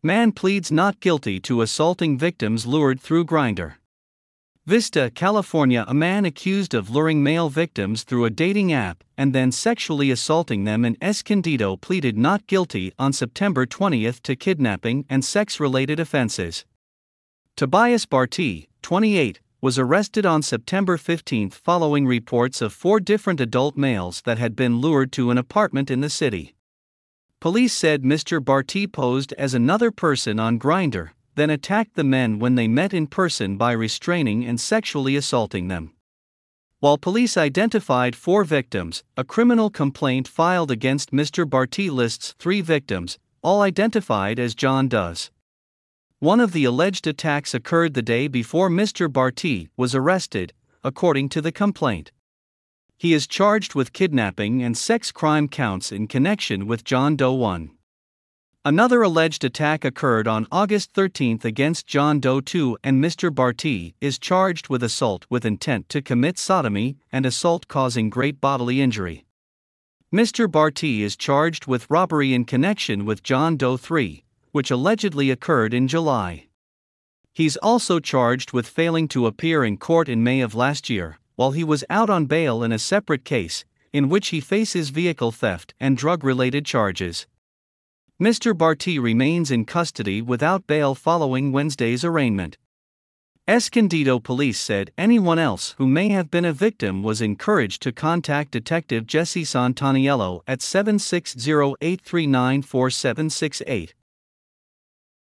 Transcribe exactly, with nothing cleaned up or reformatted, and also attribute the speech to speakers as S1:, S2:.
S1: Man pleads not guilty to assaulting victims lured through Grindr. Vista, California. A man accused of luring male victims through a dating app and then sexually assaulting them in Escondido pleaded not guilty on September twentieth to kidnapping and sex-related offenses. Tobias Barty, twenty-eight, was arrested on September fifteenth following reports of four different adult males that had been lured to an apartment in the city. Police said Mister Barty posed as another person on Grindr, then attacked the men when they met in person by restraining and sexually assaulting them. While police identified four victims, a criminal complaint filed against Mister Barty lists three victims, all identified as John Does. One of the alleged attacks occurred the day before Mister Barty was arrested, according to the complaint. He is charged with kidnapping and sex crime counts in connection with John Doe one. Another alleged attack occurred on August thirteenth against John Doe two, and Mister Barty is charged with assault with intent to commit sodomy and assault causing great bodily injury. Mister Barty is charged with robbery in connection with John Doe three, which allegedly occurred in July. He's also charged with failing to appear in court in May of last year, while he was out on bail in a separate case, in which he faces vehicle theft and drug-related charges. Mister Barty remains in custody without bail following Wednesday's arraignment. Escondido police said anyone else who may have been a victim was encouraged to contact Detective Jesse Santaniello at seven six zero, eight three nine, four seven six eight.